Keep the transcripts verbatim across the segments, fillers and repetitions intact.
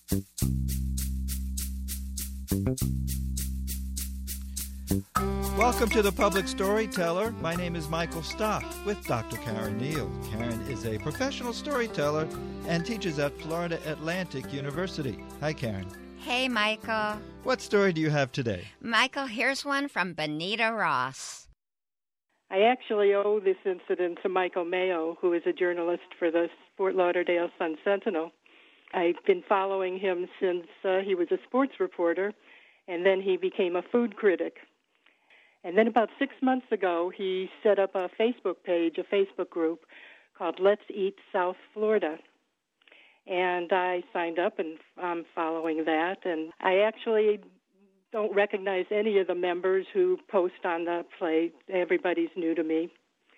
Welcome to The Public Storyteller. My name is Michael Stock with Doctor Karen Neal. Karen is a professional storyteller and teaches at Florida Atlantic University. Hi, Karen. Hey, Michael. What story do you have today? Michael, here's one from Benita Ross. I actually owe this incident to Michael Mayo, who is a journalist for the Fort Lauderdale Sun-Sentinel. I've been following him since uh, he was a sports reporter, and then he became a food critic. And then about six months ago, he set up a Facebook page, a Facebook group called Let's Eat South Florida. And I signed up and I'm following that. And I actually don't recognize any of the members who post on the plate. Everybody's new to me.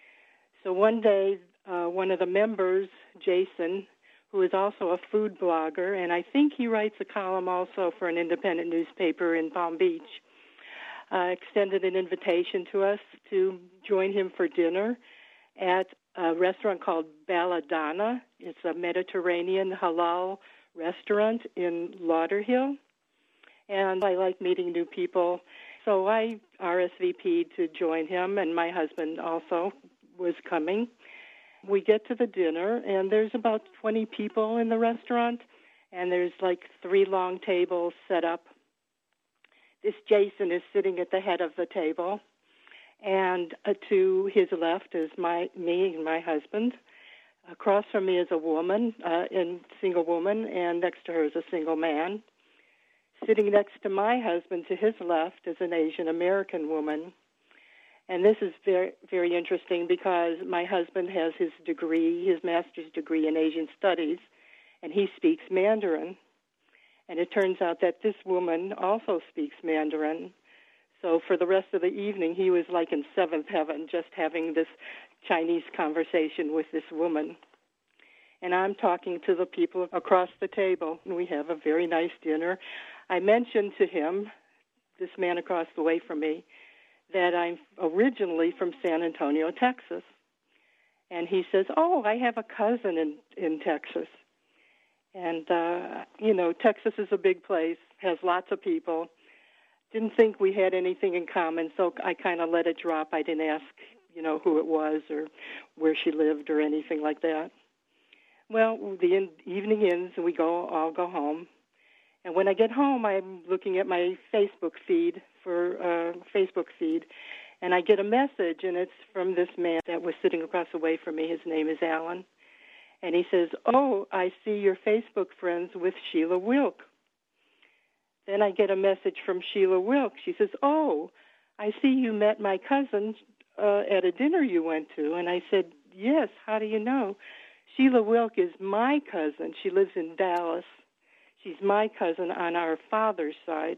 So one day, uh, one of the members, Jason, who is also a food blogger, and I think he writes a column also for an independent newspaper in Palm Beach, Uh, extended an invitation to us to join him for dinner at a restaurant called Belladonna. It's a Mediterranean halal restaurant in Lauderhill. And I like meeting new people, so I R S V P'd to join him, and my husband also was coming. We get to the dinner, and there's about twenty people in the restaurant, and there's like three long tables set up. This Jason is sitting at the head of the table, and uh, to his left is my me and my husband. Across from me is a woman, uh, a single woman, and next to her is a single man. Sitting next to my husband, to his left, is an Asian American woman. And this is very, very interesting because my husband has his degree, his master's degree in Asian Studies, and he speaks Mandarin. And it turns out that this woman also speaks Mandarin. So for the rest of the evening, he was like in seventh heaven, just having this Chinese conversation with this woman. And I'm talking to the people across the table, and we have a very nice dinner. I mentioned to him, this man across the way from me, that I'm originally from San Antonio, Texas. And he says, oh, I have a cousin in, in Texas. And, uh, you know, Texas is a big place, has lots of people. Didn't think we had anything in common, so I kind of let it drop. I didn't ask, you know, who it was or where she lived or anything like that. Well, the in- evening ends, and we go all go home. And when I get home, I'm looking at my Facebook feed for uh, Facebook feed, and I get a message, and it's from this man that was sitting across the way from me. His name is Alan. And he says, oh, I see you're Facebook friends with Sheila Wilk. Then I get a message from Sheila Wilk. She says, oh, I see you met my cousin uh, at a dinner you went to. And I said, yes, how do you know? Sheila Wilk is my cousin. She lives in Dallas. She's my cousin on our father's side.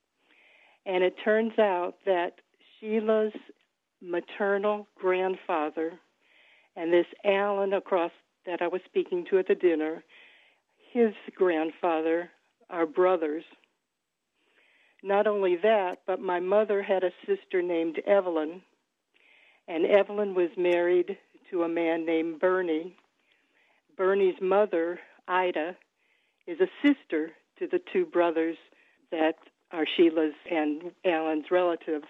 And it turns out that Sheila's maternal grandfather and this Alan across that I was speaking to at the dinner, his grandfather are brothers. Not only that, but my mother had a sister named Evelyn, and Evelyn was married to a man named Bernie. Bernie's mother, Ida, is a sister to the two brothers that are Sheila's and Alan's relatives.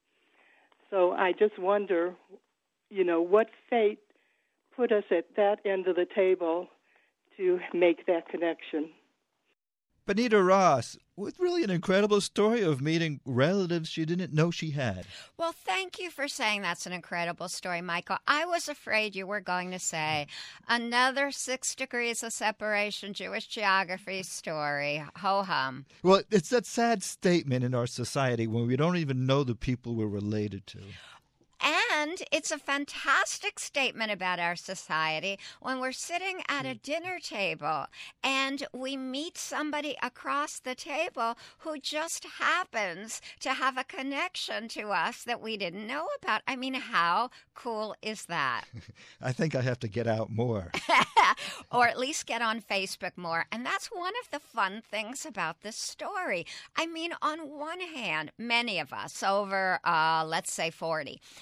So I just wonder, you know, what fate put us at that end of the table to make that connection. Benita Ross, with really an incredible story of meeting relatives she didn't know she had. Well, thank you for saying that's an incredible story, Michael. I was afraid you were going to say another six degrees of separation Jewish geography story. Ho-hum. Well, it's that sad statement in our society when we don't even know the people we're related to. And it's a fantastic statement about our society when we're sitting at a dinner table and we meet somebody across the table who just happens to have a connection to us that we didn't know about. I mean, how cool is that? I think I have to get out more. Or at least get on Facebook more. And that's one of the fun things about this story. I mean, on one hand, many of us, over, uh, let's say forty, many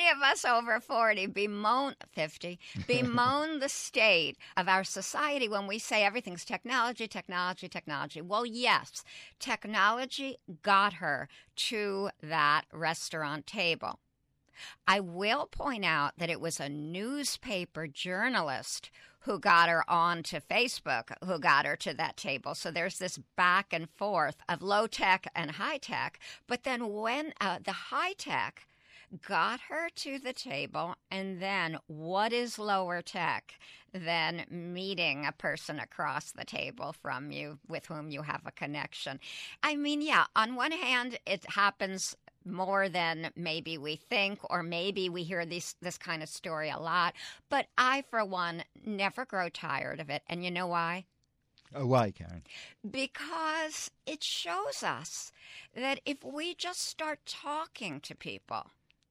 of us over forty bemoan, fifty, bemoan the state of our society when we say everything's technology, technology, technology. Well, yes, technology got her to that restaurant table. I will point out that it was a newspaper journalist who got her onto Facebook, who got her to that table. So there's this back and forth of low tech and high tech. But then when uh, the high tech got her to the table, and then what is lower tech than meeting a person across the table from you with whom you have a connection? I mean, yeah, on one hand, it happens more than maybe we think, or maybe we hear this this kind of story a lot. But I, for one, never grow tired of it. And you know why? Oh, why, Karen? Because it shows us that if we just start talking to people,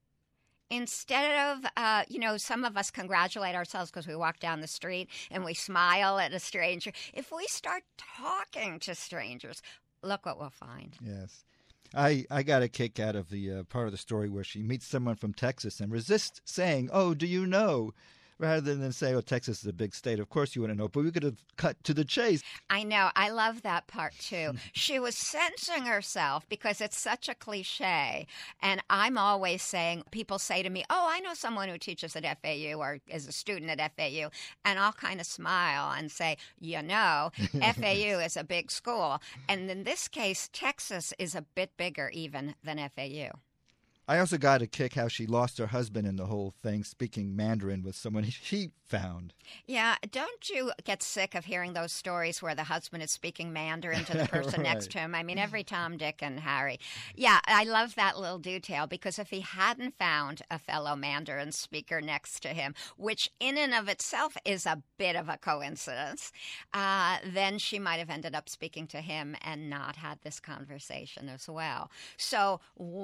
instead of, uh, you know, some of us congratulate ourselves because we walk down the street and we smile at a stranger. If we start talking to strangers, look what we'll find. Yes. I, I got a kick out of the uh, part of the story where she meets someone from Texas and resists saying, oh, do you know? Rather than say, oh, Texas is a big state. Of course you want to know, but we could have cut to the chase. I know. I love that part, too. She was censoring herself because it's such a cliche. And I'm always saying, people say to me, oh, I know someone who teaches at F A U or is a student at F A U. And I'll kind of smile and say, you know, F A U is a big school. And in this case, Texas is a bit bigger even than F A U. I also got a kick how she lost her husband in the whole thing, speaking Mandarin with someone he found. Yeah, don't you get sick of hearing those stories where the husband is speaking Mandarin to the person right. next to him? I mean, every Tom, Dick, and Harry. Yeah, I love that little detail, because if he hadn't found a fellow Mandarin speaker next to him, which in and of itself is a bit of a coincidence, uh, then she might have ended up speaking to him and not had this conversation as well. So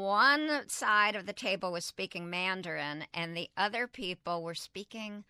one side of the table was speaking Mandarin, and the other people were speaking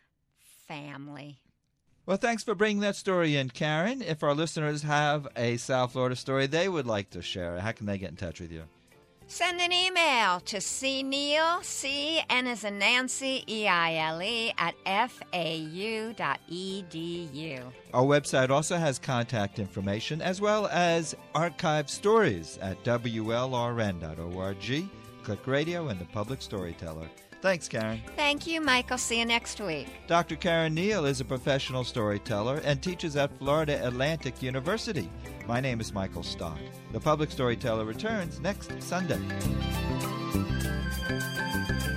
family. Well, thanks for bringing that story in, Karen. If our listeners have a South Florida story they would like to share, how can they get in touch with you? Send an email to C Neil, C N as in Nancy, E I L E, at F A U dot E D U. Our website also has contact information as well as archived stories at W L R N dot org. Click Radio and the Public Storyteller. Thanks, Karen. Thank you, Michael. See you next week. Doctor Karen Neal is a professional storyteller and teaches at Florida Atlantic University. My name is Michael Stott. The Public Storyteller returns next Sunday.